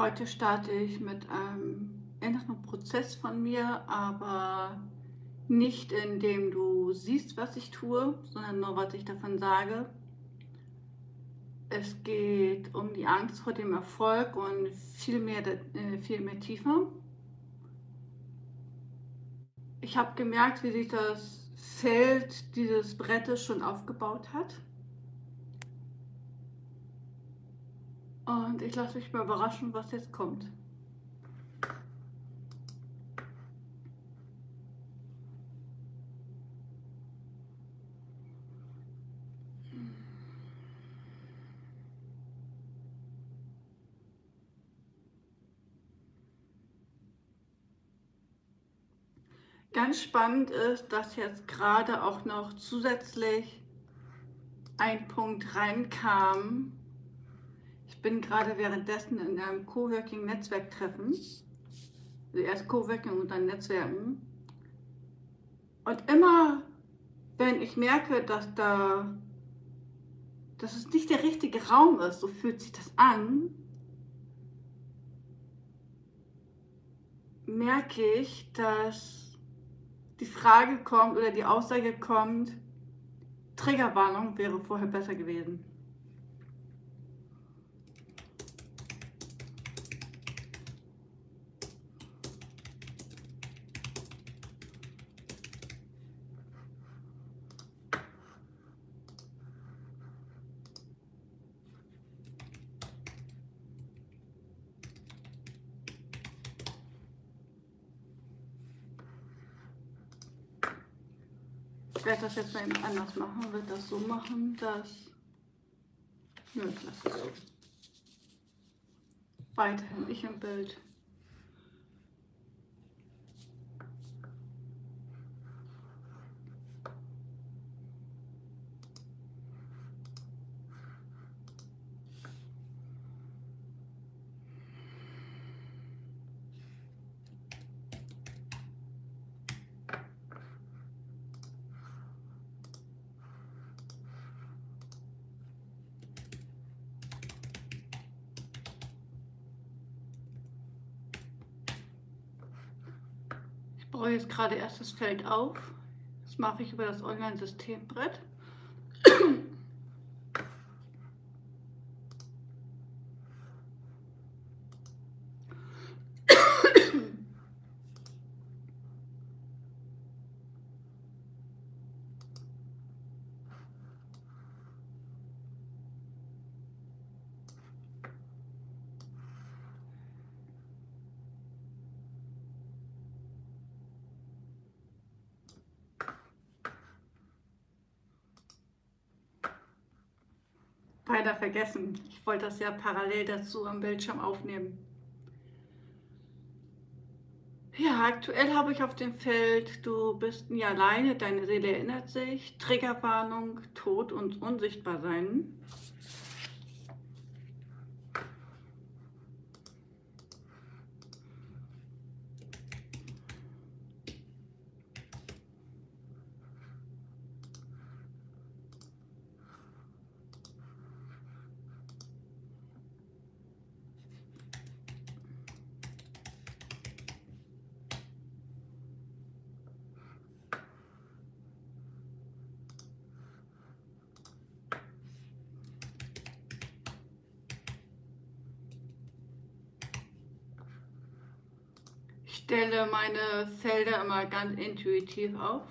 Heute starte ich mit einem inneren Prozess von mir, aber nicht indem du siehst, was ich tue, sondern nur, was ich davon sage. Es geht um die Angst vor dem Erfolg und viel mehr tiefer. Ich habe gemerkt, wie sich das Feld dieses Brettes schon aufgebaut hat. Und ich lasse mich mal überraschen, was jetzt kommt. Ganz spannend ist, dass jetzt gerade auch noch zusätzlich ein Punkt reinkam. Ich bin gerade währenddessen in einem Coworking-Netzwerktreffen. Also erst Coworking und dann Netzwerken. Und immer, wenn ich merke, dass es nicht der richtige Raum ist, so fühlt sich das an, merke ich, dass die Frage kommt oder die Aussage kommt, Triggerwarnung wäre vorher besser gewesen. Ich werde das jetzt mal eben anders machen, werde das so machen, dass... Nö, ich lasse es so. Weiterhin ich im Bild. Ich baue jetzt gerade erst das Feld auf. Das mache ich über das Online-Systembrett. Beinahe vergessen. Ich wollte das ja parallel dazu am Bildschirm aufnehmen. Ja, aktuell habe ich auf dem Feld, du bist nie alleine, deine Seele erinnert sich, Triggerwarnung, Tod und Unsichtbarsein. Ich stelle meine Felder immer ganz intuitiv auf.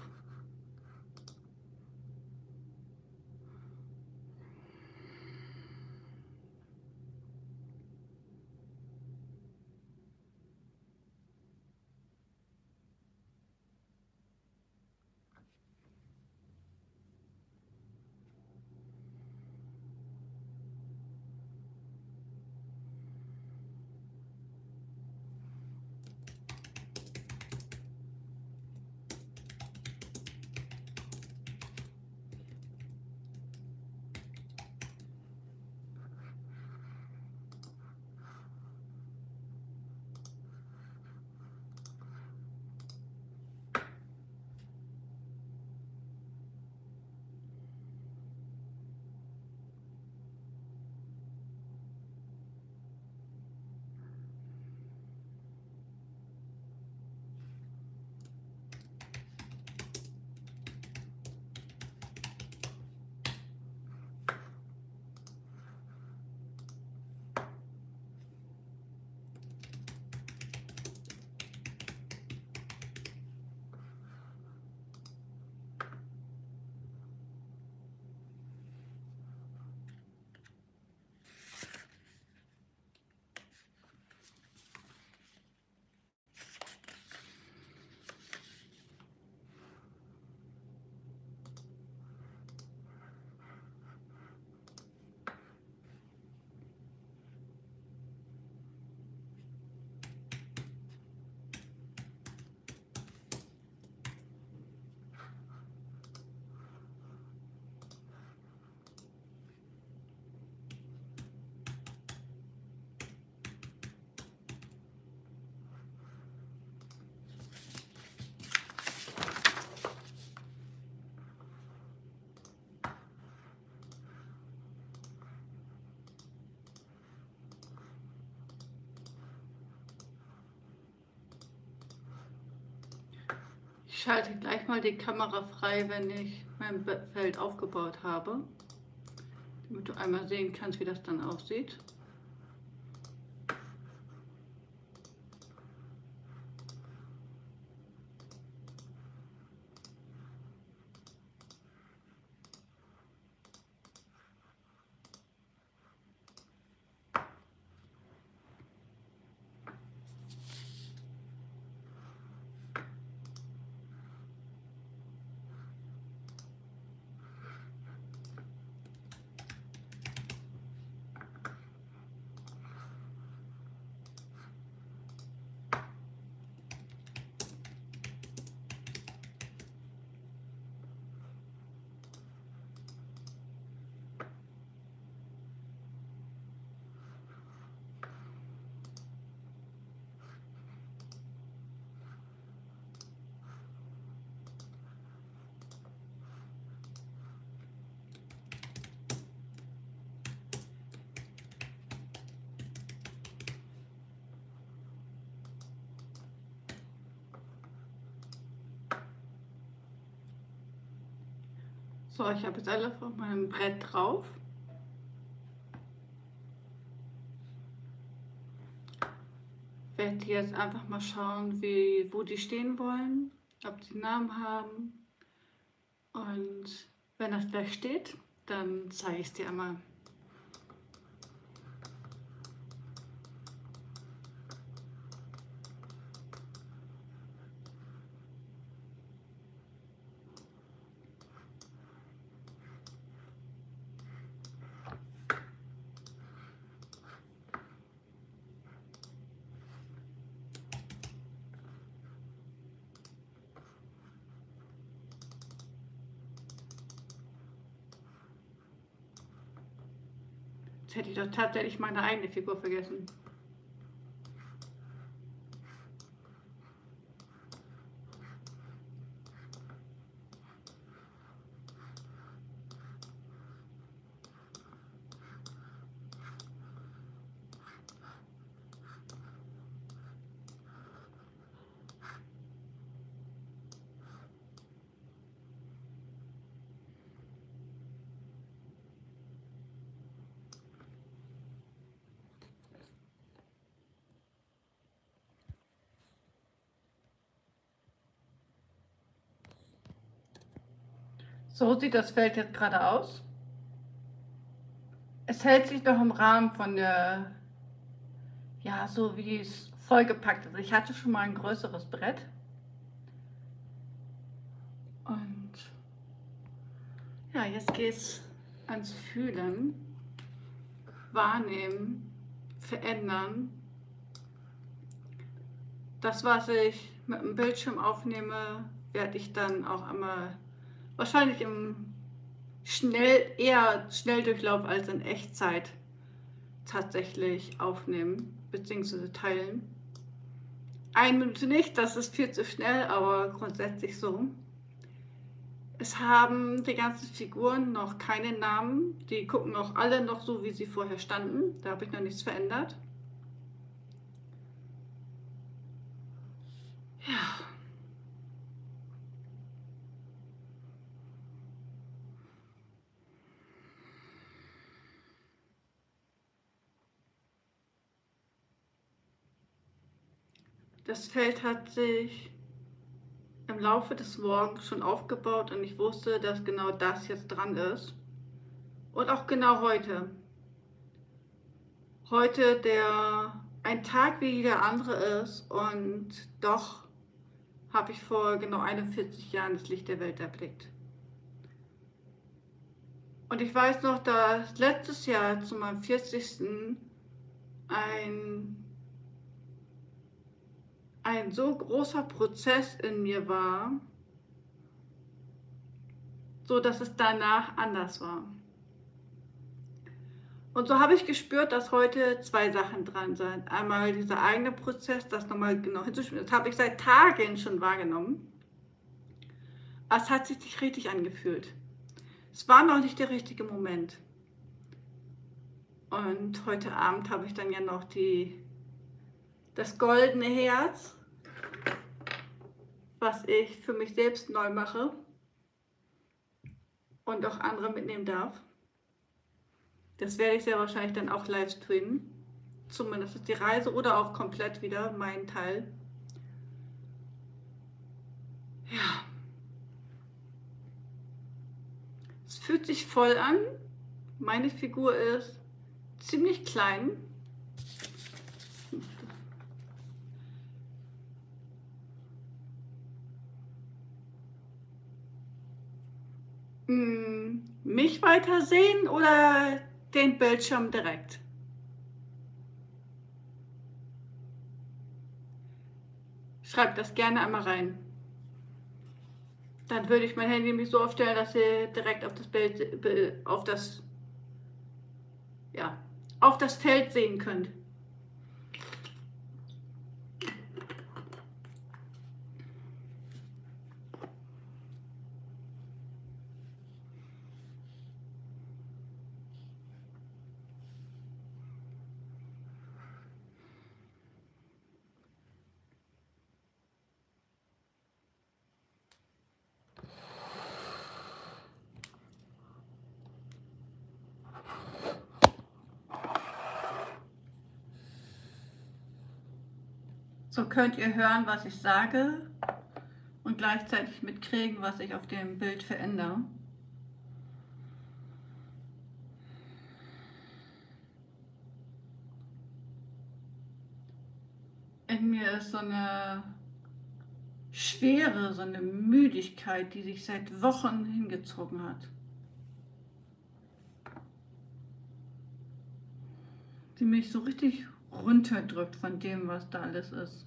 Ich schalte gleich mal die Kamera frei, wenn ich mein Feld aufgebaut habe, damit du einmal sehen kannst, wie das dann aussieht. So, ich habe jetzt alle auf meinem Brett drauf. Ich werde jetzt einfach mal schauen, wo die stehen wollen, ob sie einen Namen haben. Und wenn das gleich steht, dann zeige ich es dir einmal. Jetzt hätte ich doch tatsächlich meine eigene Figur vergessen. So sieht das Feld jetzt gerade aus. Es hält sich noch im Rahmen von der, ja, so wie es vollgepackt ist. Ich hatte schon mal ein größeres Brett. Und ja, jetzt geht es ans Fühlen, Wahrnehmen, Verändern. Das, was ich mit dem Bildschirm aufnehme, werde ich dann auch einmal wahrscheinlich im eher Schnelldurchlauf als in Echtzeit tatsächlich aufnehmen bzw. teilen. 1 Minute nicht, das ist viel zu schnell, aber grundsätzlich so. Es haben die ganzen Figuren noch keine Namen. Die gucken auch alle noch so, wie sie vorher standen. Da habe ich noch nichts verändert. Ja. Das Feld hat sich im Laufe des Morgens schon aufgebaut und ich wusste, dass genau das jetzt dran ist. Und auch genau heute. Heute, der ein Tag wie jeder andere ist, und doch habe ich vor genau 41 Jahren das Licht der Welt erblickt. Und ich weiß noch, dass letztes Jahr zu meinem 40. ein so großer Prozess in mir war, so dass es danach anders war. Und so habe ich gespürt, dass heute 2 Sachen dran sind. Einmal dieser eigene Prozess, das nochmal genau hinzuspielen. Das habe ich seit Tagen schon wahrgenommen. Aber es hat sich nicht richtig angefühlt. Es war noch nicht der richtige Moment. Und heute Abend habe ich dann ja noch das goldene Herz. was ich für mich selbst neu mache und auch andere mitnehmen darf. Das werde ich sehr wahrscheinlich dann auch live streamen. Zumindest die Reise oder auch komplett wieder mein Teil. Ja. Es fühlt sich voll an. Meine Figur ist ziemlich klein. Mich weiter sehen oder den Bildschirm direkt? Schreibt das gerne einmal rein. Dann würde ich mein Handy nämlich so aufstellen, dass ihr direkt auf das Bild, auf das Feld sehen könnt. So könnt ihr hören, was ich sage und gleichzeitig mitkriegen, was ich auf dem Bild verändere. In mir ist so eine Schwere, so eine Müdigkeit, die sich seit Wochen hingezogen hat. Die mich so richtig runterdrückt von dem, was da alles ist.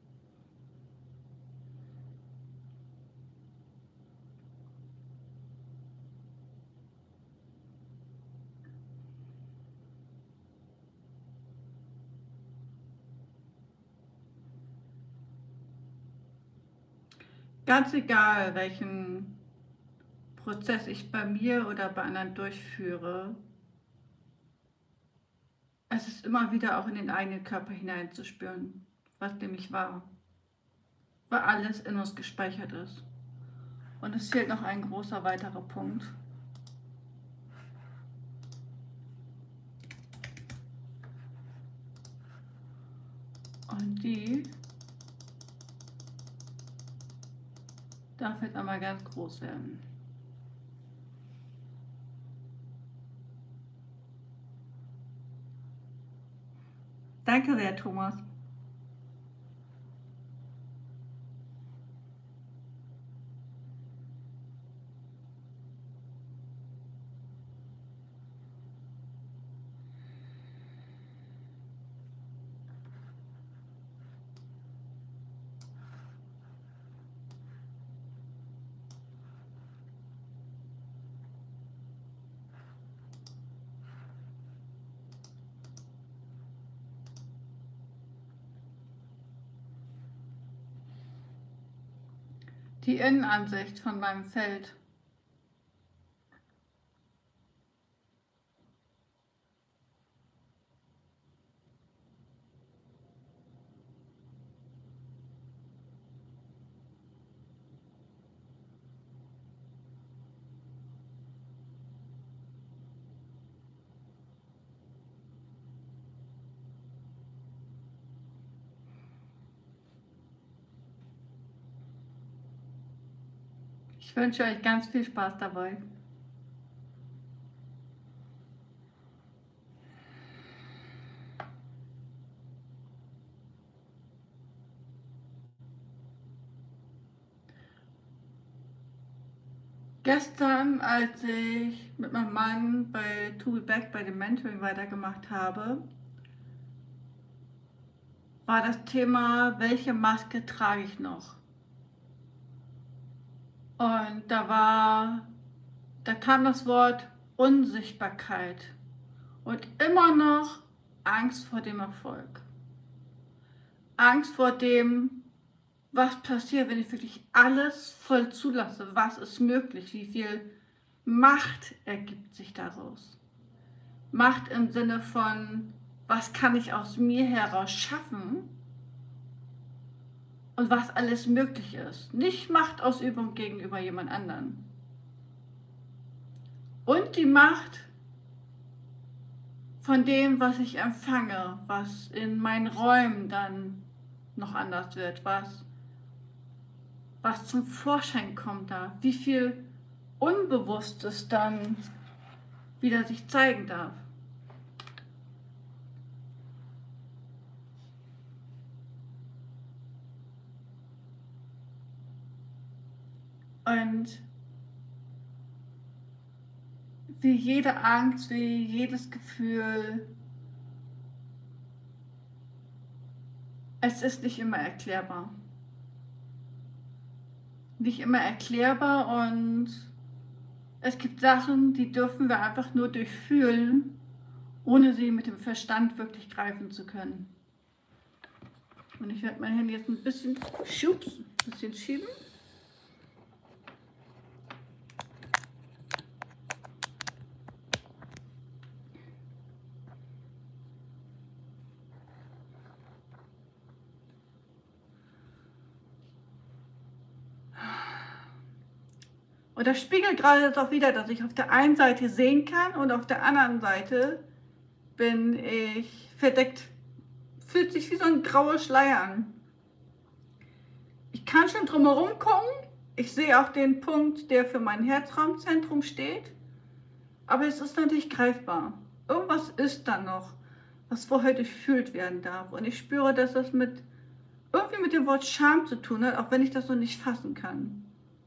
Ganz egal, welchen Prozess ich bei mir oder bei anderen durchführe, es ist immer wieder auch in den eigenen Körper hineinzuspüren, was nämlich war, weil alles in uns gespeichert ist. Und es fehlt noch ein großer weiterer Punkt. Und die darf jetzt einmal ganz groß werden. Danke sehr, Thomas. Die Innenansicht von meinem Feld. Ich wünsche euch ganz viel Spaß dabei. Gestern, als ich mit meinem Mann bei To Be Back bei dem Mentoring weitergemacht habe, war das Thema, welche Maske trage ich noch? Und da kam das Wort Unsichtbarkeit und immer noch Angst vor dem Erfolg. Angst vor dem, was passiert, wenn ich wirklich alles voll zulasse. Was ist möglich? Wie viel Macht ergibt sich daraus? Macht im Sinne von, was kann ich aus mir heraus schaffen? und was alles möglich ist. Nicht Machtausübung gegenüber jemand anderen. Und die Macht von dem, was ich empfange, was in meinen Räumen dann noch anders wird, was zum Vorschein kommt da, wie viel Unbewusstes dann wieder sich zeigen darf. Und wie jede Angst, wie jedes Gefühl, es ist nicht immer erklärbar. Nicht immer erklärbar, und es gibt Sachen, die dürfen wir einfach nur durchfühlen, ohne sie mit dem Verstand wirklich greifen zu können. Und ich werde mein Handy jetzt ein bisschen schieben. Und das spiegelt gerade das auch wieder, dass ich auf der einen Seite sehen kann und auf der anderen Seite bin ich verdeckt. Fühlt sich wie so ein grauer Schleier an. Ich kann schon drumherum gucken. Ich sehe auch den Punkt, der für mein Herzraumzentrum steht. Aber es ist noch nicht greifbar. Irgendwas ist da noch, was vorher durchfühlt werden darf. Und ich spüre, dass das irgendwie mit dem Wort Scham zu tun hat, auch wenn ich das noch nicht fassen kann.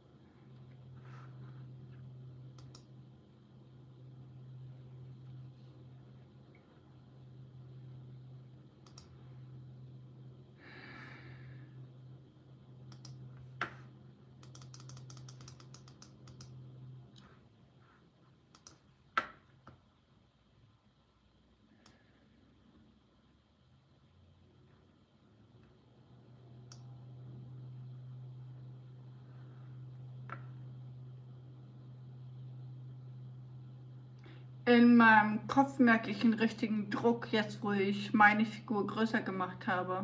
In meinem Kopf merke ich einen richtigen Druck, jetzt wo ich meine Figur größer gemacht habe.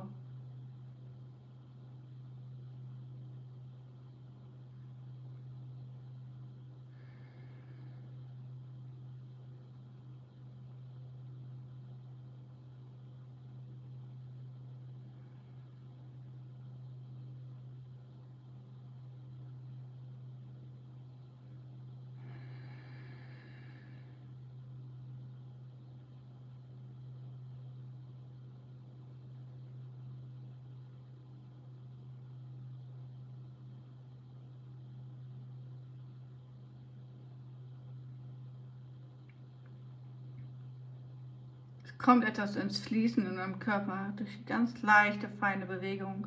Es kommt etwas ins Fließen in meinem Körper durch eine ganz leichte, feine Bewegung.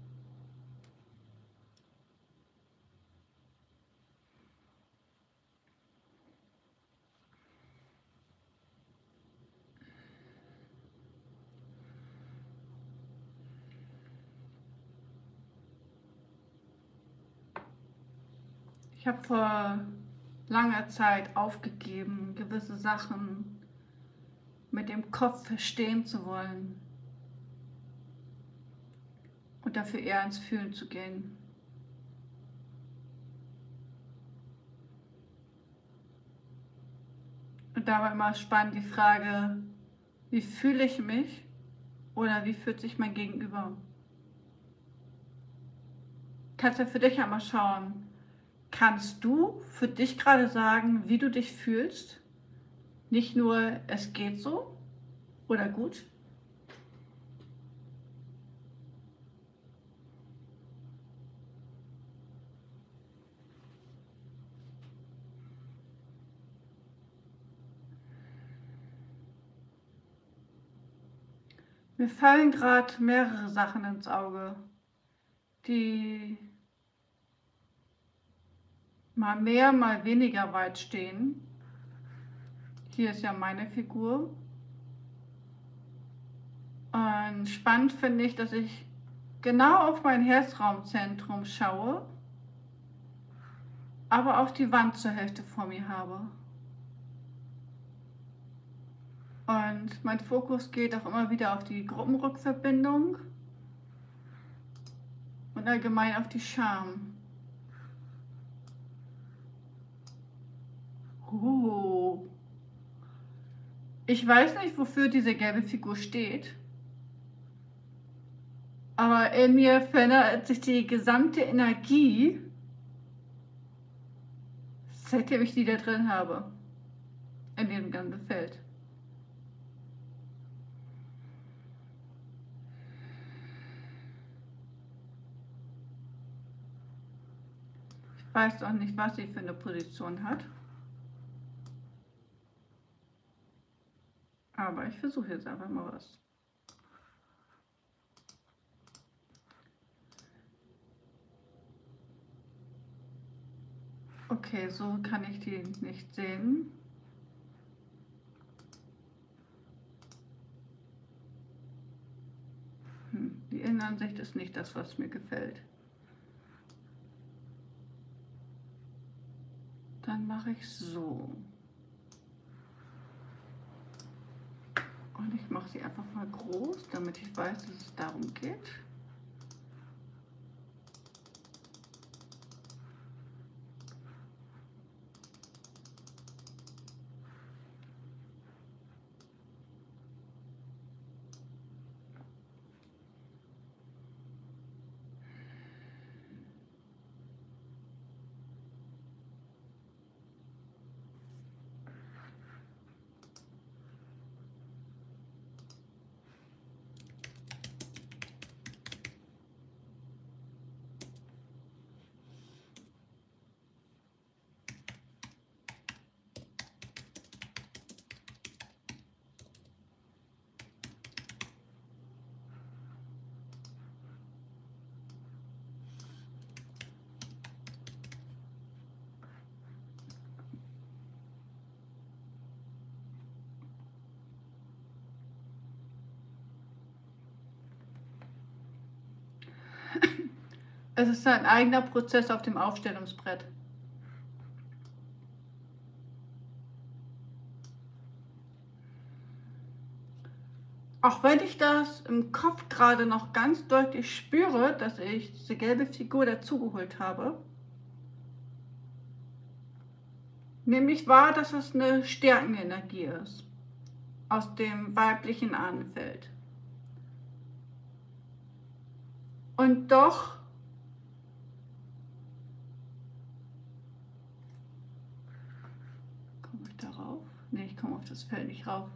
Ich habe vor langer Zeit aufgegeben, gewisse Sachen mit dem Kopf verstehen zu wollen und dafür eher ins Fühlen zu gehen. Und da war immer spannend die Frage, wie fühle ich mich oder wie fühlt sich mein Gegenüber? Kannst ja für dich einmal schauen, kannst du für dich gerade sagen, wie du dich fühlst? Nicht nur, es geht so oder gut? Mir fallen gerade mehrere Sachen ins Auge, die mal mehr, mal weniger weit stehen. Hier ist ja meine Figur. Und spannend finde ich, dass ich genau auf mein Herzraumzentrum schaue, aber auch die Wand zur Hälfte vor mir habe. Und mein Fokus geht auch immer wieder auf die Gruppenrückverbindung. und allgemein auf die Scham. Ich weiß nicht, wofür diese gelbe Figur steht, aber in mir verändert sich die gesamte Energie, seitdem ich die da drin habe, in diesem ganzen Feld. Ich weiß auch nicht, was sie für eine Position hat. Aber ich versuche jetzt einfach mal was. Okay, so kann ich die nicht sehen. Die Innenansicht ist nicht das, was mir gefällt. Dann mache ich so. Und ich mache sie einfach mal groß, damit ich weiß, dass es darum geht. Es ist ein eigener Prozess auf dem Aufstellungsbrett. Auch wenn ich das im Kopf gerade noch ganz deutlich spüre, dass ich diese gelbe Figur dazugeholt habe, nehme ich wahr, dass es eine Stärkenenergie ist, aus dem weiblichen Ahnenfeld. Und doch komme ich darauf? Ne, ich komme auf das Feld nicht rauf.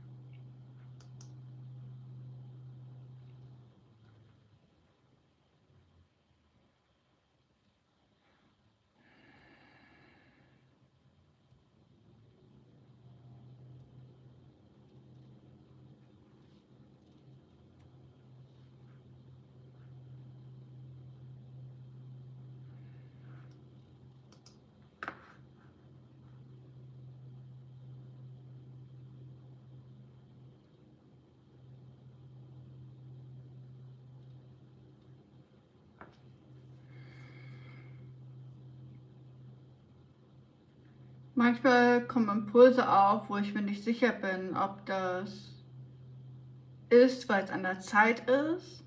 Manchmal kommen Impulse auf, wo ich mir nicht sicher bin, ob das ist, weil es an der Zeit ist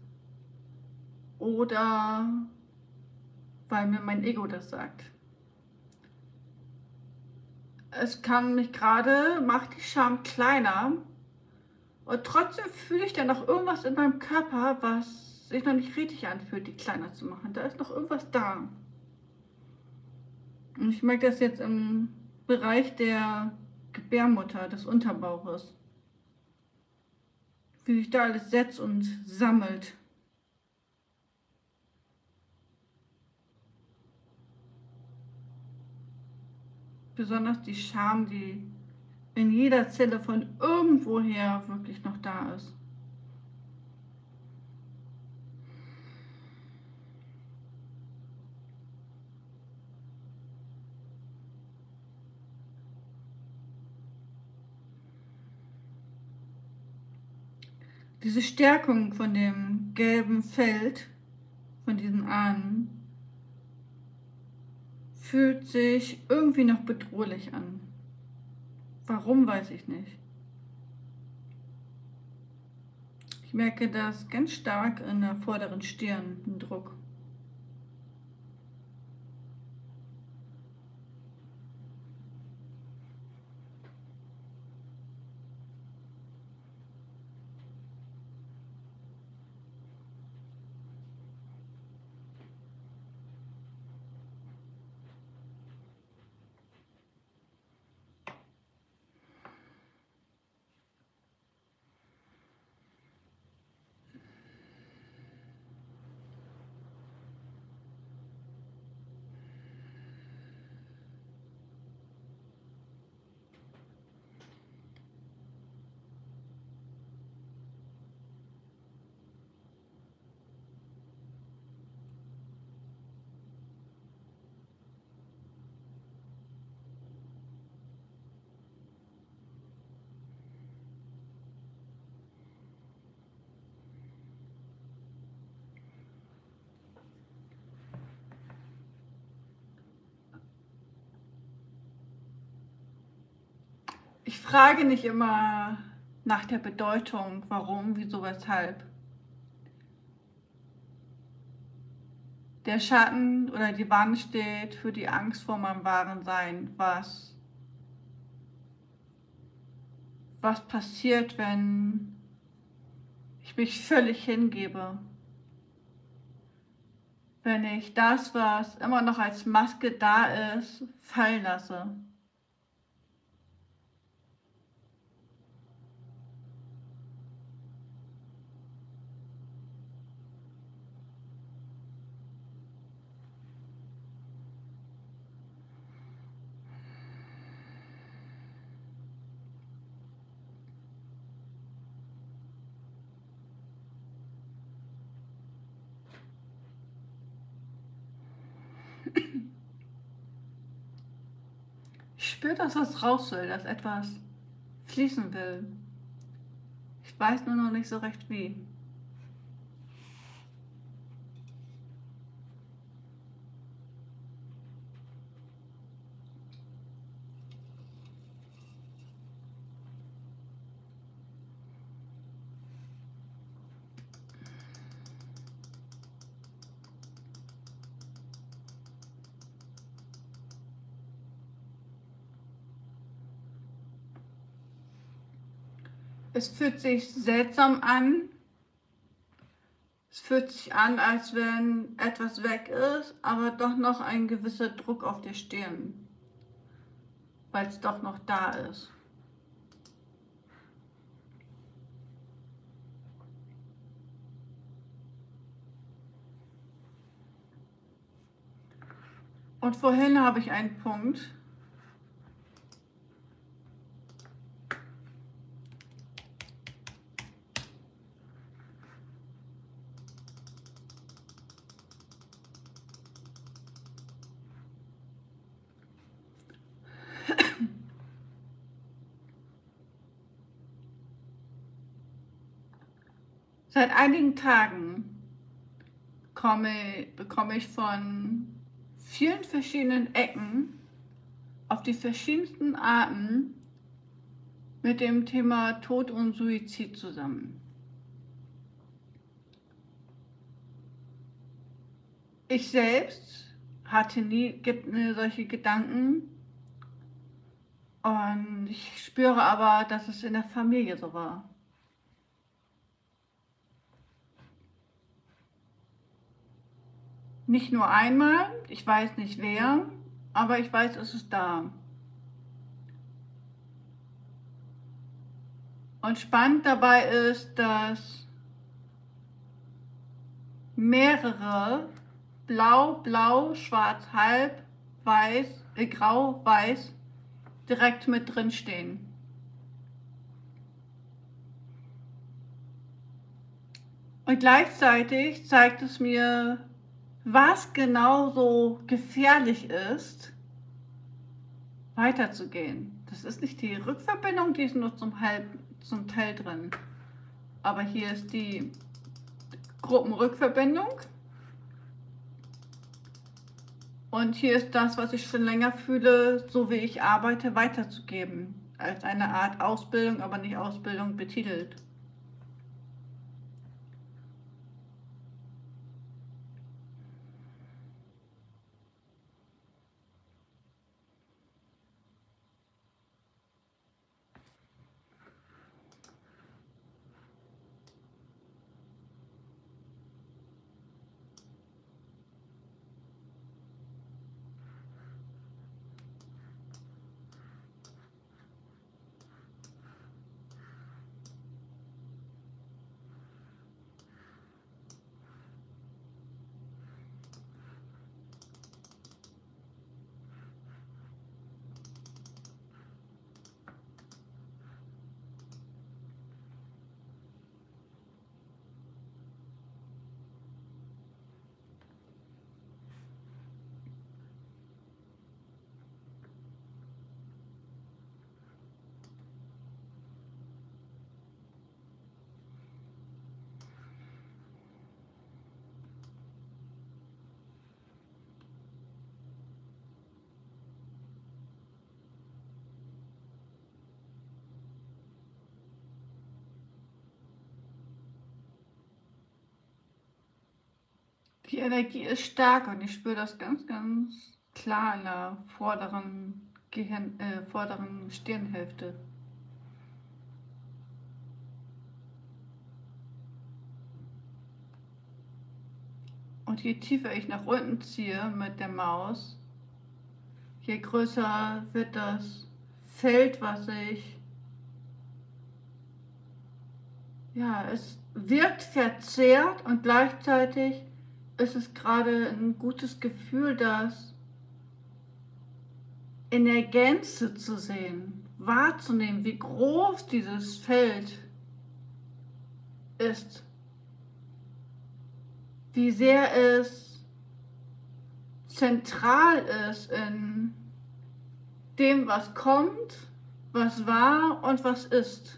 oder weil mir mein Ego das sagt. Es kann mich gerade, macht die Scham kleiner und trotzdem fühle ich dann noch irgendwas in meinem Körper, was sich noch nicht richtig anfühlt, die kleiner zu machen. Da ist noch irgendwas da. Und ich merke das jetzt im Bereich der Gebärmutter, des Unterbauches. Wie sich da alles setzt und sammelt. Besonders die Scham, die in jeder Zelle von irgendwoher wirklich noch da ist. Diese Stärkung von dem gelben Feld, von diesen Ahnen, fühlt sich irgendwie noch bedrohlich an. Warum, weiß ich nicht. Ich merke das ganz stark in der vorderen Stirn, den Druck. frage nicht immer nach der Bedeutung, warum, wieso, weshalb. Der Schatten oder die Wand steht für die Angst vor meinem wahren Sein. Was passiert, wenn ich mich völlig hingebe? Wenn ich das, was immer noch als Maske da ist, fallen lasse. Ich spüre, dass was raus will, dass etwas fließen will. Ich weiß nur noch nicht so recht wie. Es fühlt sich seltsam an. Es fühlt sich an, als wenn etwas weg ist, aber doch noch ein gewisser Druck auf der Stirn, weil es doch noch da ist. Und vorhin habe ich einen Punkt. Seit einigen Tagen bekomme ich von vielen verschiedenen Ecken auf die verschiedensten Arten mit dem Thema Tod und Suizid zusammen. Ich selbst hatte nie solche Gedanken und ich spüre aber, dass es in der Familie so war. Nicht nur einmal, ich weiß nicht wer, aber ich weiß, es ist da. Und spannend dabei ist, dass mehrere blau, blau, schwarz, halb, weiß, grau, weiß direkt mit drin stehen. Und gleichzeitig zeigt es mir, was genau so gefährlich ist, weiterzugehen. Das ist nicht die Rückverbindung, die ist nur zum Teil drin. Aber hier ist die Gruppenrückverbindung. Und hier ist das, was ich schon länger fühle, so wie ich arbeite, weiterzugeben. Als eine Art Ausbildung, aber nicht Ausbildung betitelt. Die Energie ist stark und ich spüre das ganz, ganz klar in der vorderen Stirnhälfte. Und je tiefer ich nach unten ziehe mit der Maus, je größer wird das Feld, was ich, ja, es wirkt verzerrt und gleichzeitig ist es gerade ein gutes Gefühl, das in der Gänze zu sehen, wahrzunehmen, wie groß dieses Feld ist, wie sehr es zentral ist in dem, was kommt, was war und was ist.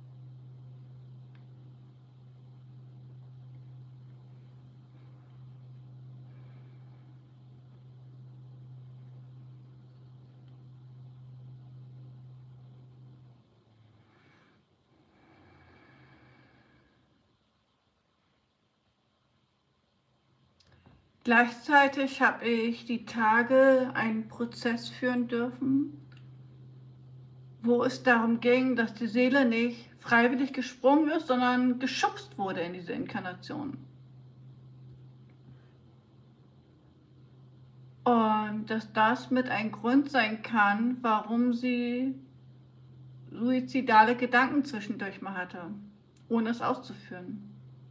Gleichzeitig habe ich die Tage einen Prozess führen dürfen, wo es darum ging, dass die Seele nicht freiwillig gesprungen ist, sondern geschubst wurde in diese Inkarnation. Und dass das mit ein Grund sein kann, warum sie suizidale Gedanken zwischendurch mal hatte, ohne es auszuführen.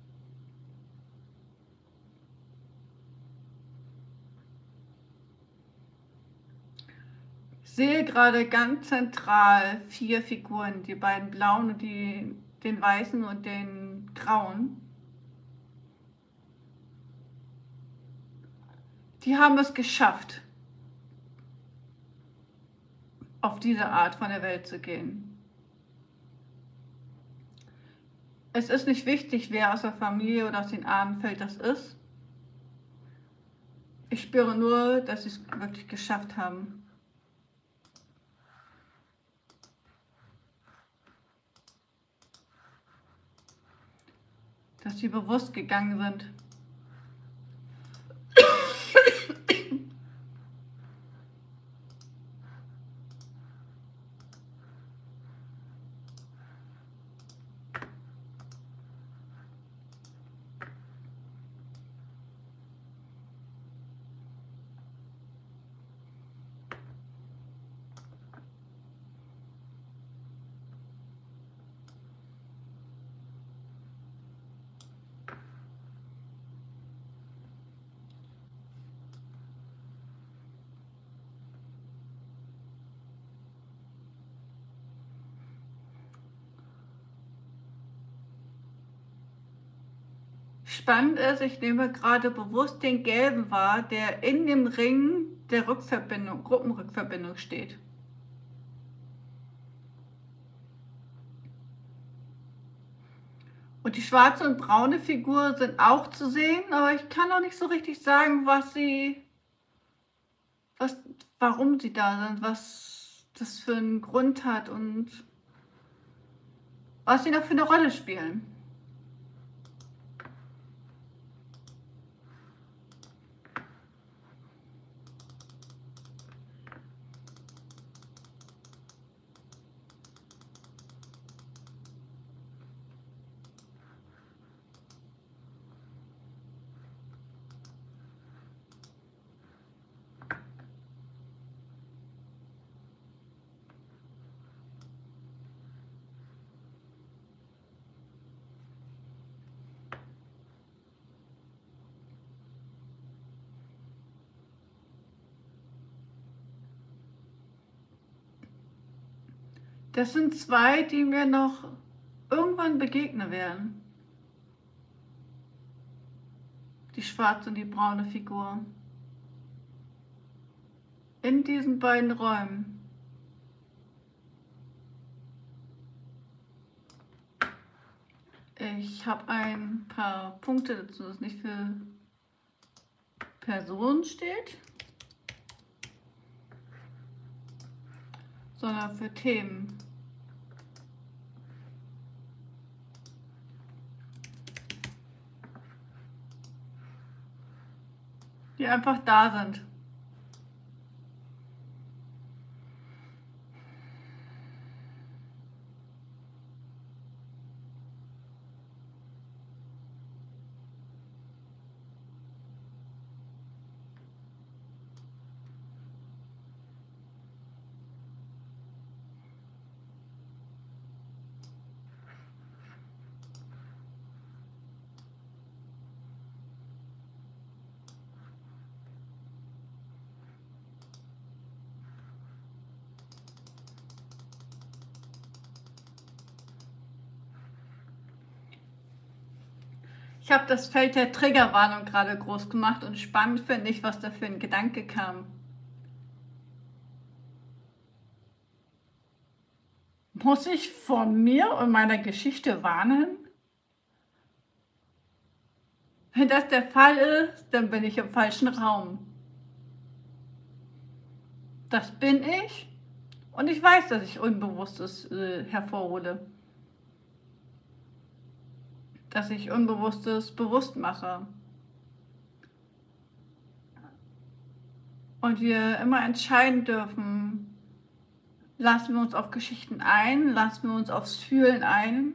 Ich sehe gerade ganz zentral 4 Figuren, die beiden blauen und den weißen und den grauen. Die haben es geschafft, auf diese Art von der Welt zu gehen. Es ist nicht wichtig, wer aus der Familie oder aus dem Ahnenfeld das ist. Ich spüre nur, dass sie es wirklich geschafft haben. Dass sie bewusst gegangen sind. Spannend ist, ich nehme gerade bewusst den gelben wahr, der in dem Ring der Rückverbindung, Gruppenrückverbindung steht. Und die schwarze und braune Figur sind auch zu sehen, aber ich kann auch nicht so richtig sagen, warum sie da sind, was das für einen Grund hat und was sie noch für eine Rolle spielen. Das sind 2, die mir noch irgendwann begegnen werden. Die schwarze und die braune Figur. In diesen beiden Räumen. Ich habe ein paar Punkte dazu, dass nicht für Personen steht, sondern für Themen. die einfach da sind. Ich habe das Feld der Triggerwarnung gerade groß gemacht und spannend finde ich, was da für ein Gedanke kam. Muss ich vor mir und meiner Geschichte warnen? Wenn das der Fall ist, dann bin ich im falschen Raum. Das bin ich und ich weiß, dass ich Unbewusstes hervorhole. Dass ich Unbewusstes bewusst mache. Und wir immer entscheiden dürfen, lassen wir uns auf Geschichten ein, lassen wir uns aufs Fühlen ein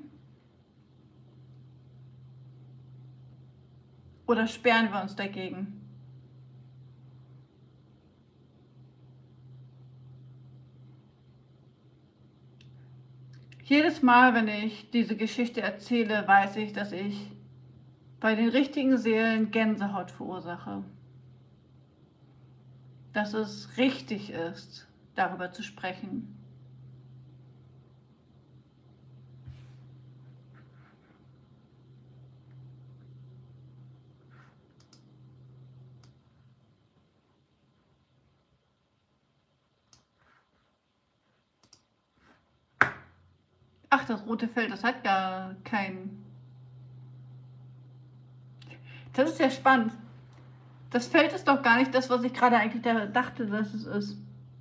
oder sperren wir uns dagegen. Jedes Mal, wenn ich diese Geschichte erzähle, weiß ich, dass ich bei den richtigen Seelen Gänsehaut verursache. Dass es richtig ist, darüber zu sprechen. Ach, das rote Feld, das hat gar kein... Das ist ja spannend. Das Feld ist doch gar nicht das, was ich gerade eigentlich dachte, dass es ist.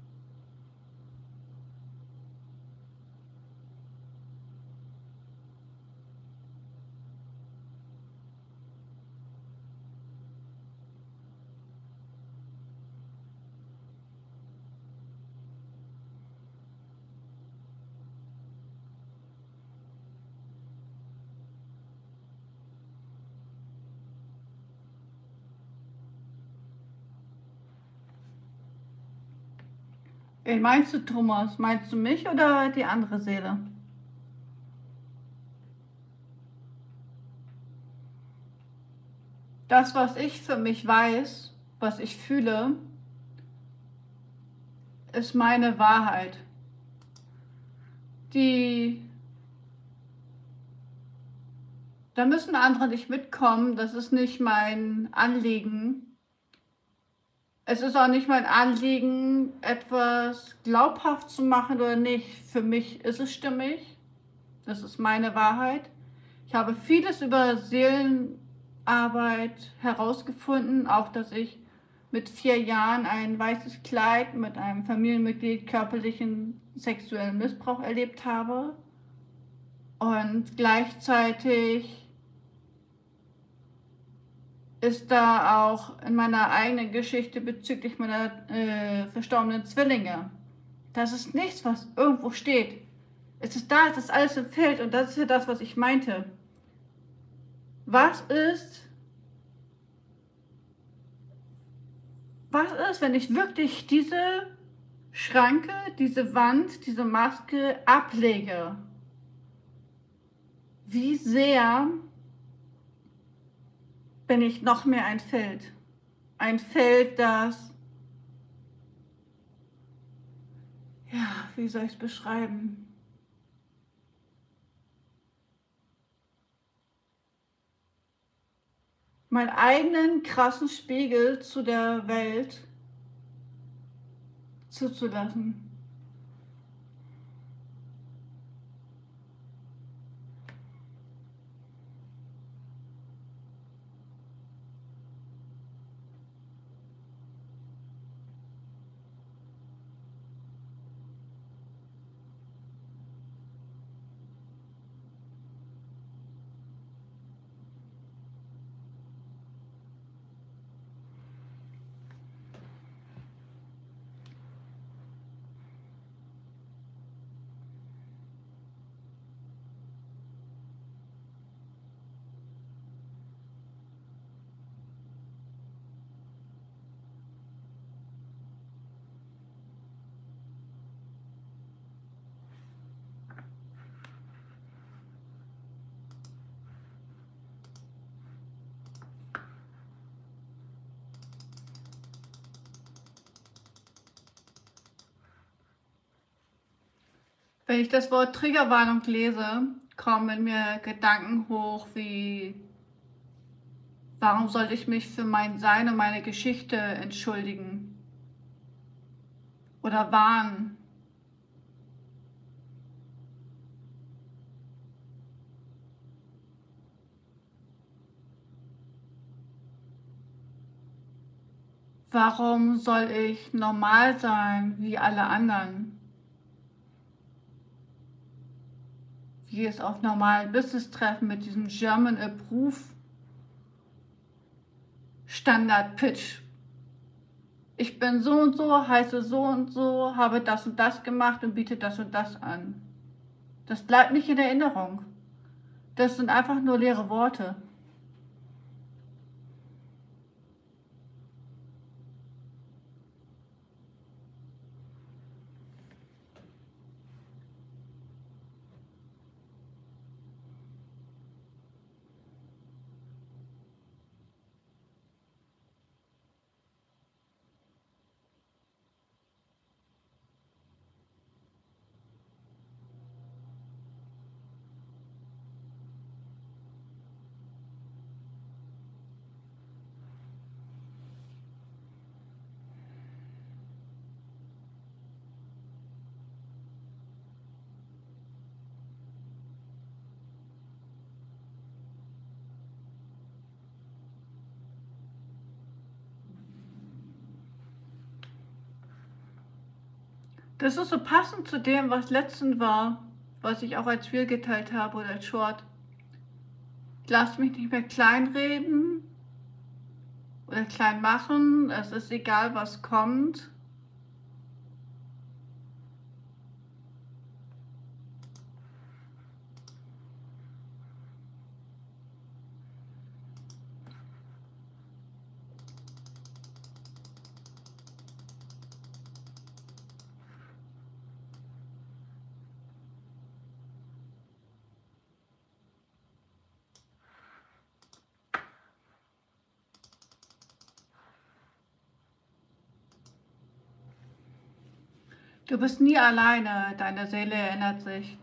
Wen meinst du, Thomas? Meinst du mich oder die andere Seele? Das, was ich für mich weiß, was ich fühle, ist meine Wahrheit. Da müssen andere nicht mitkommen, das ist nicht mein Anliegen. Es ist auch nicht mein Anliegen, etwas glaubhaft zu machen oder nicht. Für mich ist es stimmig, das ist meine Wahrheit. Ich habe vieles über Seelenarbeit herausgefunden, auch dass ich mit 4 Jahren ein weißes Kleid mit einem Familienmitglied körperlichen sexuellen Missbrauch erlebt habe und gleichzeitig ist da auch in meiner eigenen Geschichte bezüglich meiner verstorbenen Zwillinge. Das ist nichts, was irgendwo steht. Es ist da, es ist alles im Feld und das ist ja das, was ich meinte. Was ist, wenn ich wirklich diese Schranke, diese Wand, diese Maske ablege? Wie sehr bin ich noch mehr ein Feld? Ein Feld, das, ja, wie soll ich es beschreiben? Meinen eigenen krassen Spiegel zu der Welt zuzulassen. Wenn ich das Wort Triggerwarnung lese, kommen in mir Gedanken hoch wie: Warum sollte ich mich für mein Sein und meine Geschichte entschuldigen oder warnen? Warum soll ich normal sein wie alle anderen? Wie es auf normalen Business-Treffen mit diesem German Approve Standard Pitch. Ich bin so und so, heiße so und so, habe das und das gemacht und biete das und das an. Das bleibt nicht in Erinnerung. Das sind einfach nur leere Worte. Das ist so passend zu dem, was letztens war, was ich auch als Reel geteilt habe oder als Short. Ich lasse mich nicht mehr kleinreden oder klein machen. Es ist egal, was kommt. Du bist nie alleine, deine Seele erinnert sich.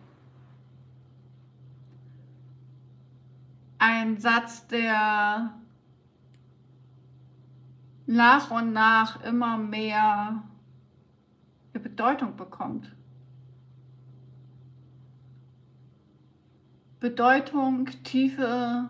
Ein Satz, der nach und nach immer mehr Bedeutung bekommt. Bedeutung, Tiefe.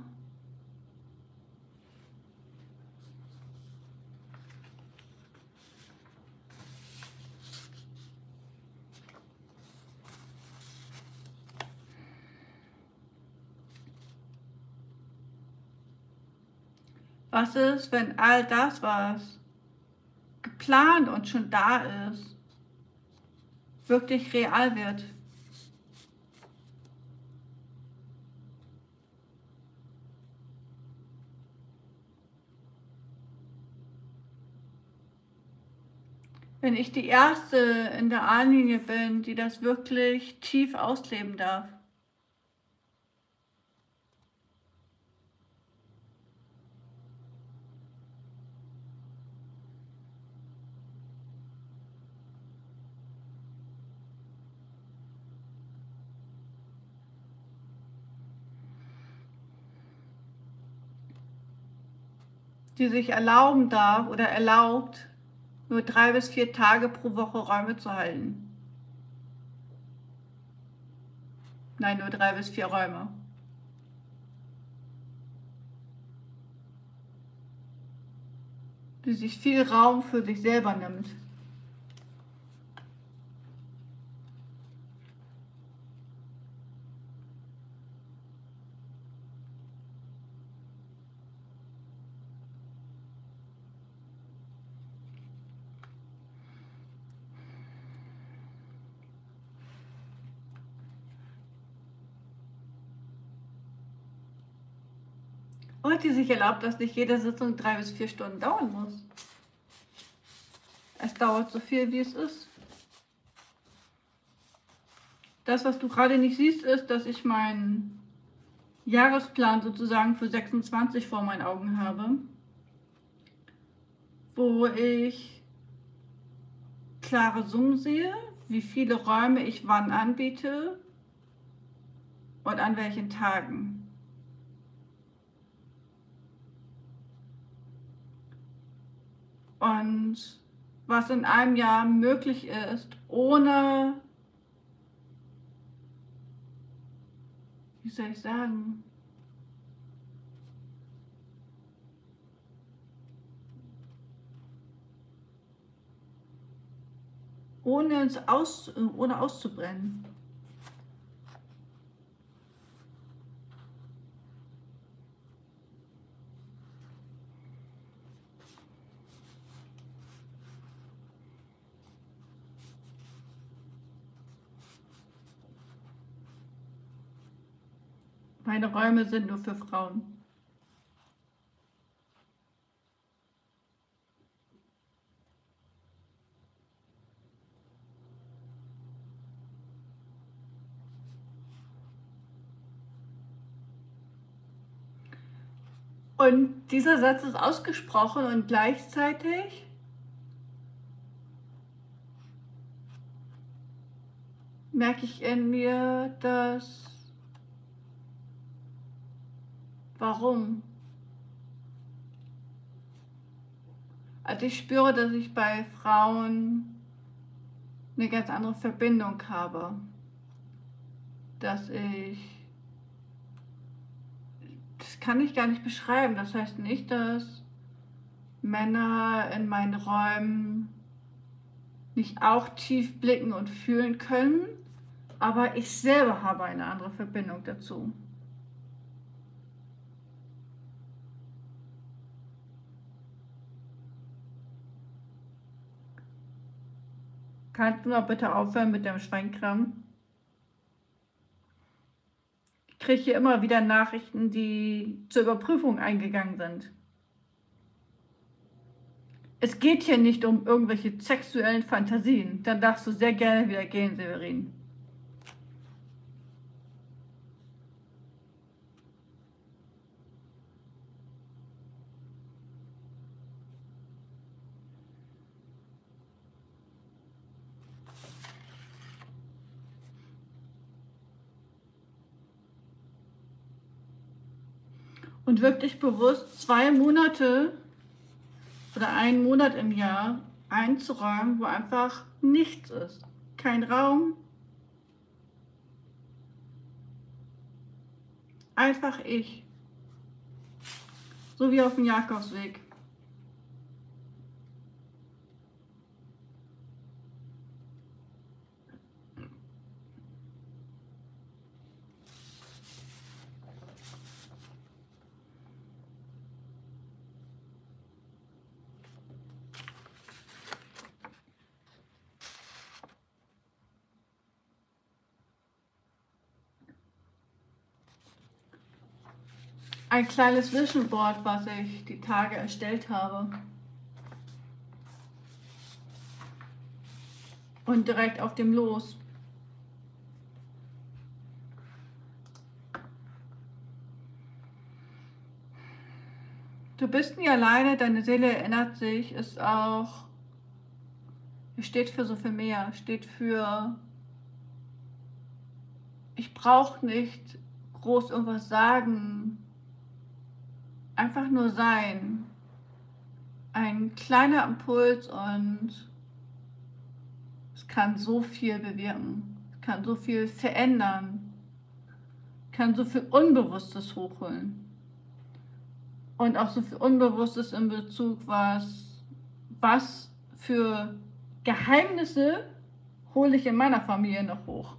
Was ist, wenn all das, was geplant und schon da ist, wirklich real wird? Wenn ich die Erste in der Ahnenlinie bin, die das wirklich tief ausleben darf. Die sich erlauben darf oder erlaubt, nur 3 bis 4 Tage pro Woche Räume zu halten. Nein, nur 3 bis 4 Räume. Die sich viel Raum für sich selber nimmt. Und die sich erlaubt, dass nicht jede Sitzung 3 bis 4 Stunden dauern muss. Es dauert so viel, wie es ist. Das, was du gerade nicht siehst, ist, dass ich meinen Jahresplan sozusagen für 26 vor meinen Augen habe, wo ich klare Summen sehe, wie viele Räume ich wann anbiete und an welchen Tagen. Und was in einem Jahr möglich ist, ohne, wie soll ich sagen, ohne auszubrennen. Meine Räume sind nur für Frauen. Und dieser Satz ist ausgesprochen und gleichzeitig merke ich in mir, dass, warum? Also ich spüre, dass ich bei Frauen eine ganz andere Verbindung habe, dass das kann ich gar nicht beschreiben. Das heißt nicht, dass Männer in meinen Räumen nicht auch tief blicken und fühlen können, aber ich selber habe eine andere Verbindung dazu. Kannst du mal bitte aufhören mit dem Schweinkram? Ich kriege hier immer wieder Nachrichten, die zur Überprüfung eingegangen sind. Es geht hier nicht um irgendwelche sexuellen Fantasien. Dann darfst du sehr gerne wieder gehen, Severin. Und wirklich bewusst 2 Monate oder einen Monat im Jahr einzuräumen, wo einfach nichts ist. Kein Raum, einfach ich. So wie auf dem Jakobsweg. Ein kleines Vision Board, was ich die Tage erstellt habe. Und direkt auf dem Los. Du bist nie alleine, deine Seele erinnert sich, ist auch, steht für so viel mehr, steht für, ich brauche nicht groß irgendwas sagen, einfach nur sein. Ein kleiner Impuls und es kann so viel bewirken, es kann so viel verändern, kann so viel Unbewusstes hochholen. Und auch so viel Unbewusstes in Bezug, was für Geheimnisse hole ich in meiner Familie noch hoch.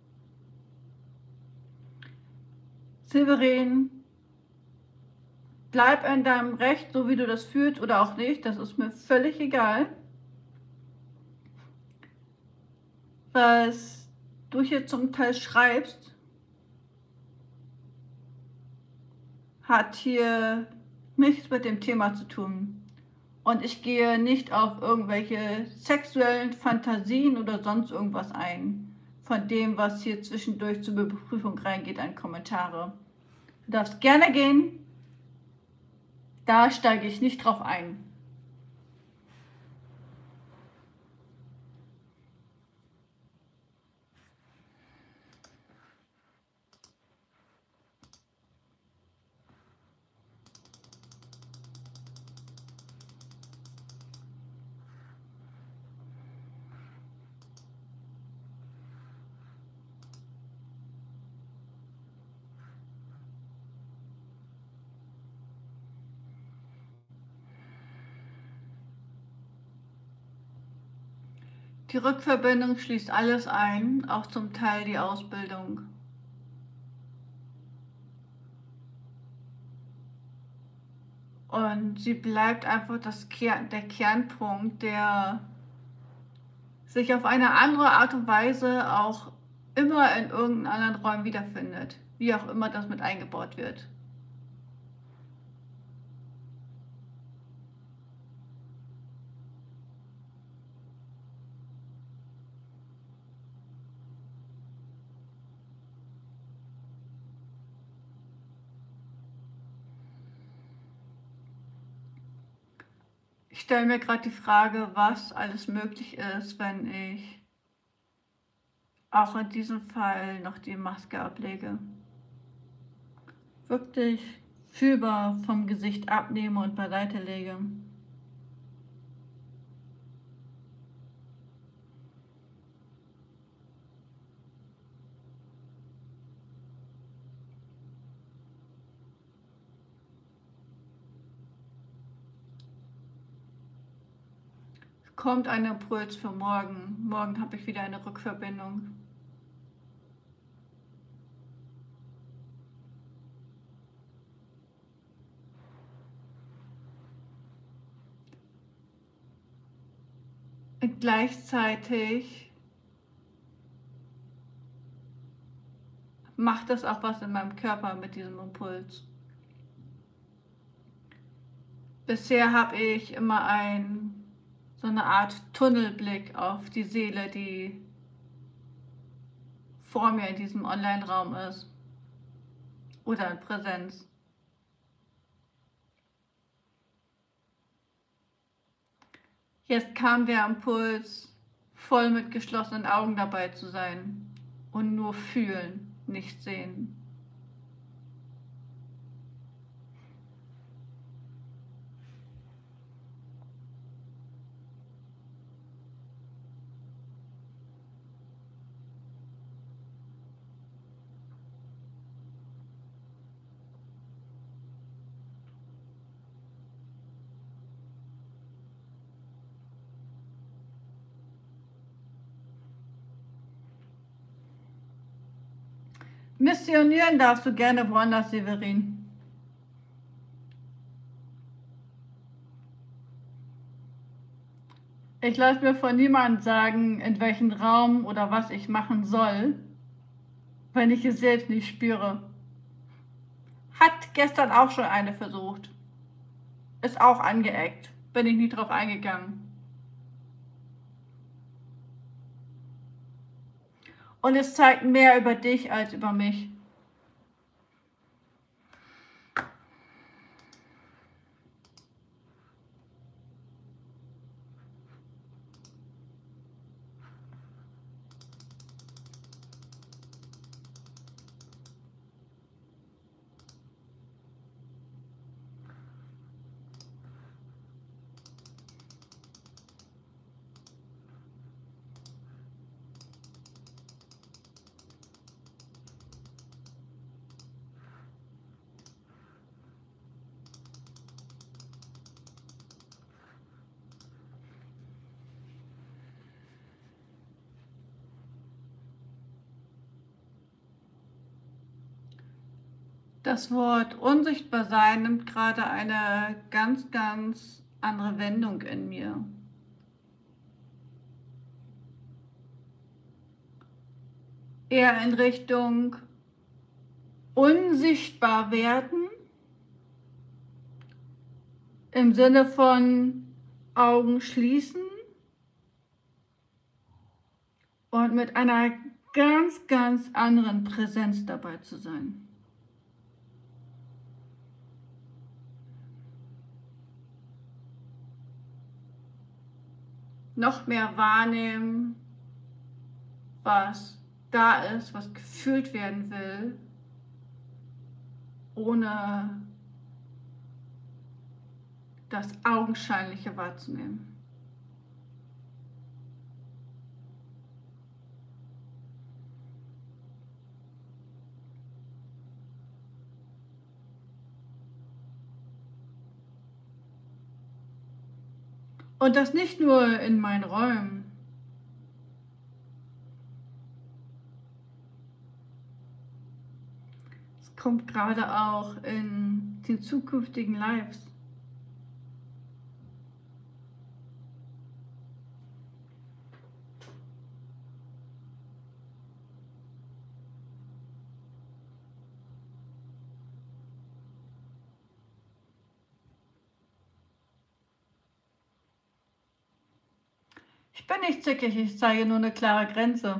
Severin, bleib in deinem Recht, so wie du das fühlst oder auch nicht, das ist mir völlig egal. Was du hier zum Teil schreibst, hat hier nichts mit dem Thema zu tun. Und ich gehe nicht auf irgendwelche sexuellen Fantasien oder sonst irgendwas ein, von dem, was hier zwischendurch zur Überprüfung reingeht an Kommentare. Du darfst gerne gehen, da steige ich nicht drauf ein. Die Rückverbindung schließt alles ein, auch zum Teil die Ausbildung. Und sie bleibt einfach der Kernpunkt, der sich auf eine andere Art und Weise auch immer in irgendeinem anderen Räumen wiederfindet, wie auch immer das mit eingebaut wird. Ich stelle mir gerade die Frage, was alles möglich ist, wenn ich auch in diesem Fall noch die Maske ablege. Wirklich fühlbar vom Gesicht abnehme und beiseite lege. Es kommt ein Impuls für morgen. Morgen habe ich wieder eine Rückverbindung. Und gleichzeitig macht das auch was in meinem Körper mit diesem Impuls. Bisher habe ich immer so eine Art Tunnelblick auf die Seele, die vor mir in diesem Online-Raum ist oder in Präsenz. Jetzt kam der Impuls, voll mit geschlossenen Augen dabei zu sein und nur fühlen, nicht sehen. Missionieren darfst du gerne woanders, Severin. Ich lasse mir von niemandem sagen, in welchem Raum oder was ich machen soll, wenn ich es selbst nicht spüre. Hat gestern auch schon eine versucht. Ist auch angeeckt. Bin ich nicht drauf eingegangen. Und es zeigt mehr über dich als über mich. Das Wort unsichtbar sein nimmt gerade eine ganz, ganz andere Wendung in mir. Eher in Richtung unsichtbar werden, im Sinne von Augen schließen und mit einer ganz, ganz anderen Präsenz dabei zu sein. Noch mehr wahrnehmen, was da ist, was gefühlt werden will, ohne das Augenscheinliche wahrzunehmen. Und das nicht nur in meinen Räumen. Es kommt gerade auch in den zukünftigen Lives. Ich bin nicht zickig, ich zeige nur eine klare Grenze.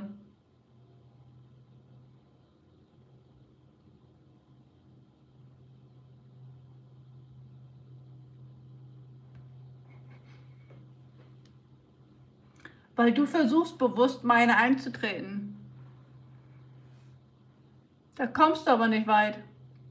Weil du versuchst bewusst, meine einzutreten. Da kommst du aber nicht weit.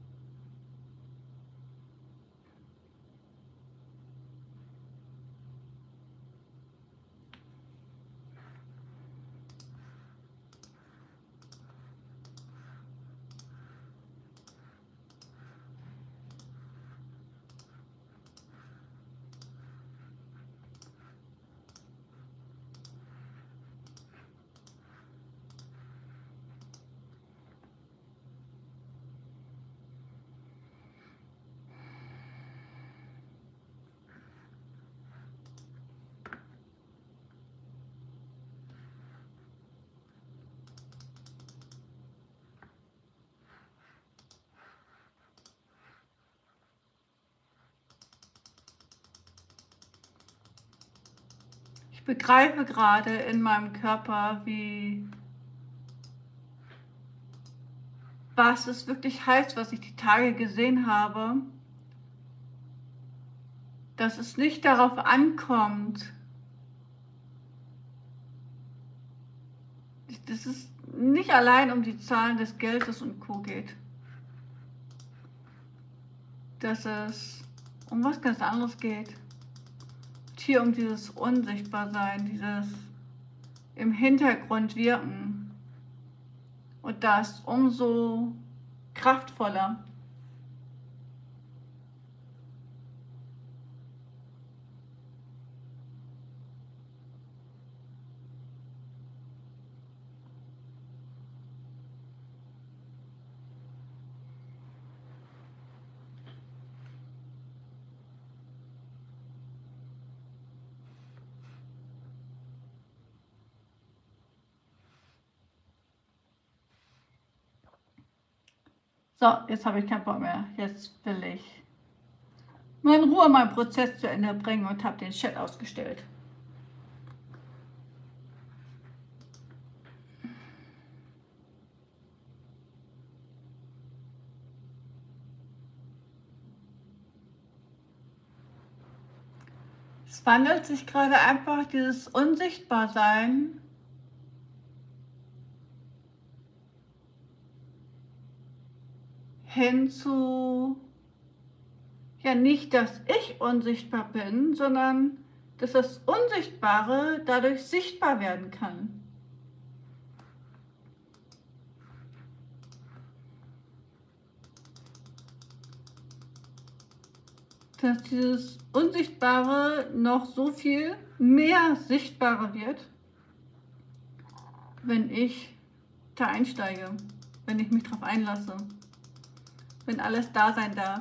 Ich begreife gerade in meinem Körper, was es wirklich heißt, was ich die Tage gesehen habe, dass es nicht darauf ankommt, dass es nicht allein um die Zahlen des Geldes und Co. geht, dass es um was ganz anderes geht. Hier um dieses Unsichtbarsein, dieses im Hintergrund wirken und das umso kraftvoller. So, jetzt habe ich keinen Bock mehr. Jetzt will ich mal in Ruhe meinen Prozess zu Ende bringen und habe den Chat ausgestellt. Es wandelt sich gerade einfach dieses Unsichtbarsein hin zu, ja nicht, dass ich unsichtbar bin, sondern dass das Unsichtbare dadurch sichtbar werden kann. Dass dieses Unsichtbare noch so viel mehr sichtbarer wird, wenn ich da einsteige, wenn ich mich darauf einlasse, wenn alles da sein darf.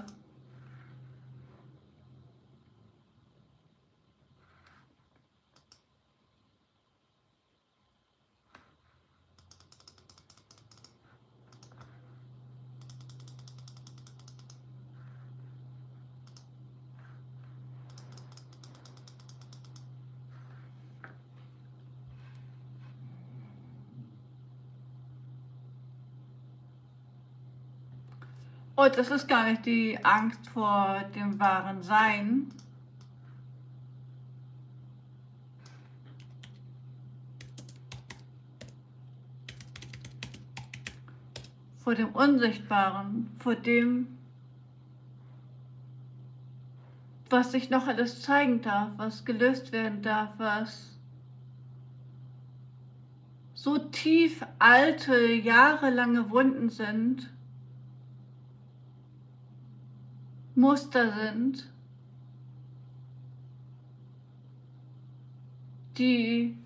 Und das ist gar nicht die Angst vor dem wahren Sein, vor dem Unsichtbaren, vor dem, was sich noch alles zeigen darf, was gelöst werden darf, was so tief alte, jahrelange Wunden sind, Muster sind, die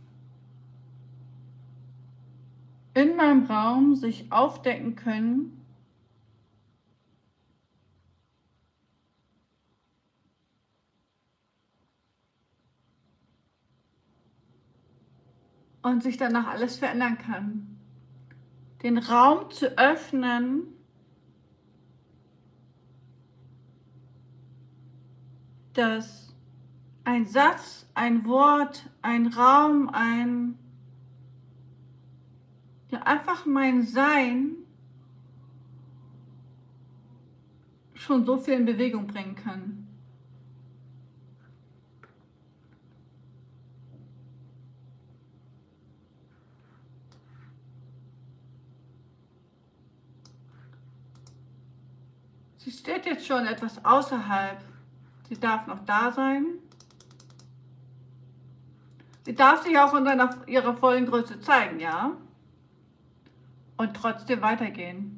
in meinem Raum sich aufdecken können und sich danach alles verändern kann. Den Raum zu öffnen, dass ein Satz, ein Wort, ein Raum, ja, einfach mein Sein schon so viel in Bewegung bringen kann. Sie steht jetzt schon etwas außerhalb. Sie darf noch da sein. Sie darf sich auch in ihrer vollen Größe zeigen, ja? Und trotzdem weitergehen.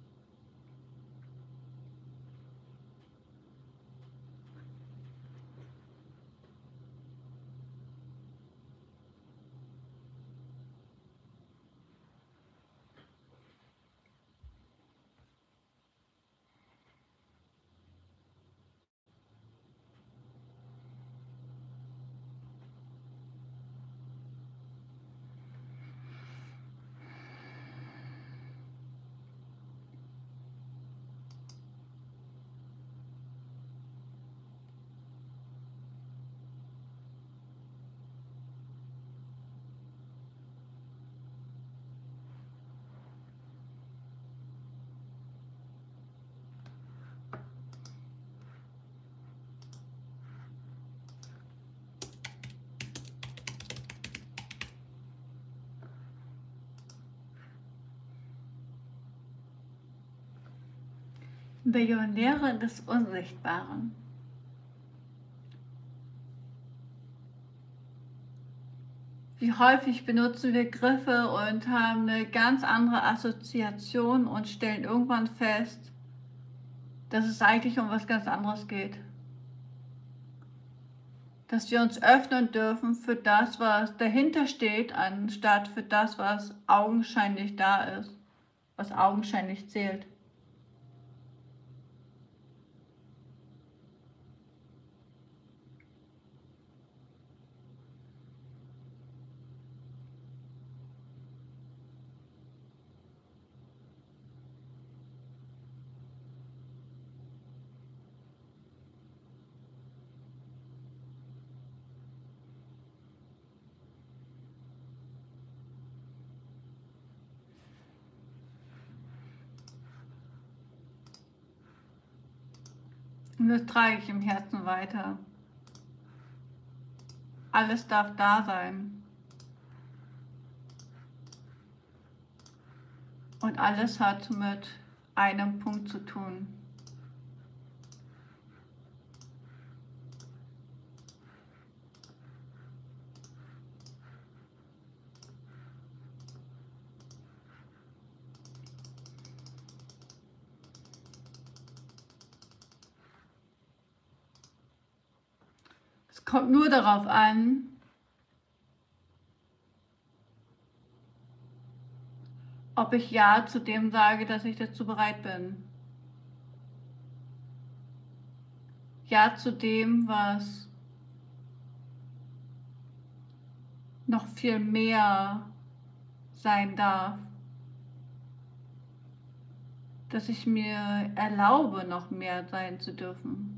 Billionäre des Unsichtbaren. Wie häufig benutzen wir Griffe und haben eine ganz andere Assoziation und stellen irgendwann fest, dass es eigentlich um was ganz anderes geht. Dass wir uns öffnen dürfen für das, was dahinter steht, anstatt für das, was augenscheinlich da ist, was augenscheinlich zählt. Und das trage ich im Herzen weiter. Alles darf da sein. Und alles hat mit einem Punkt zu tun. Es kommt nur darauf an, ob ich Ja zu dem sage, dass ich dazu bereit bin. Ja zu dem, was noch viel mehr sein darf. Dass ich mir erlaube, noch mehr sein zu dürfen.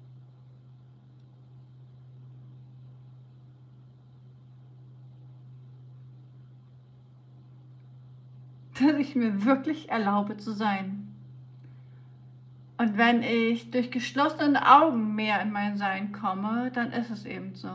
Dass ich mir wirklich erlaube zu sein. Und wenn ich durch geschlossene Augen mehr in mein Sein komme, dann ist es eben so.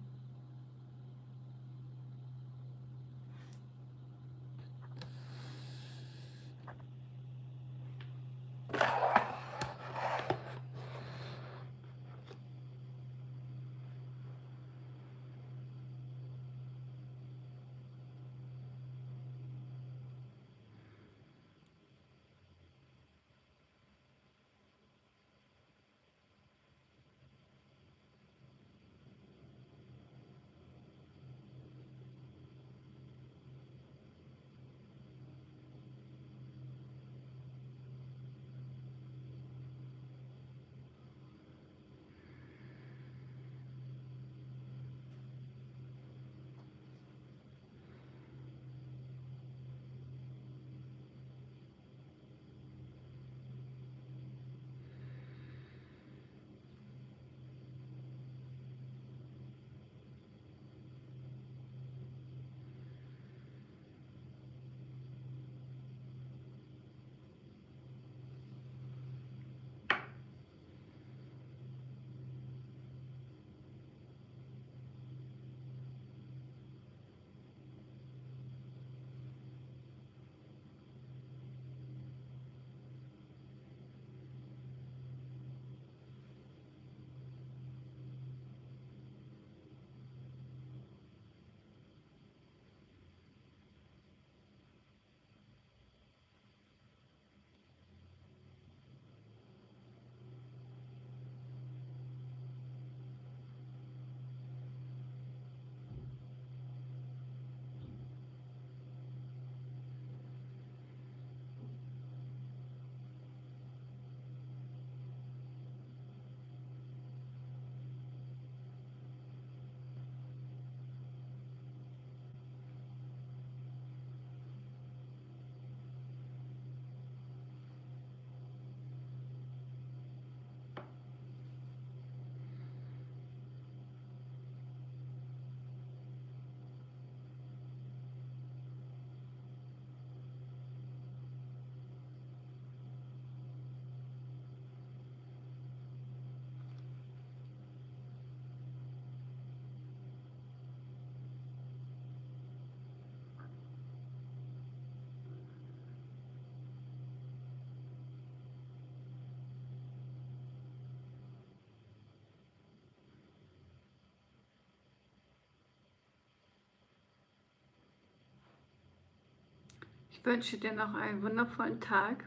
Ich wünsche dir noch einen wundervollen Tag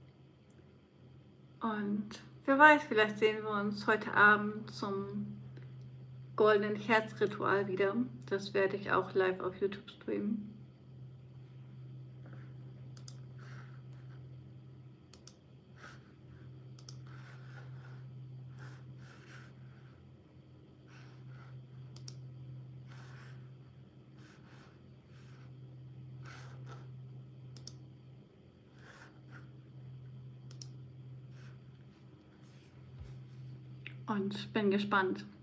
und wer weiß, vielleicht sehen wir uns heute Abend zum Goldenen Herzritual wieder. Das werde ich auch live auf YouTube streamen. Und bin gespannt.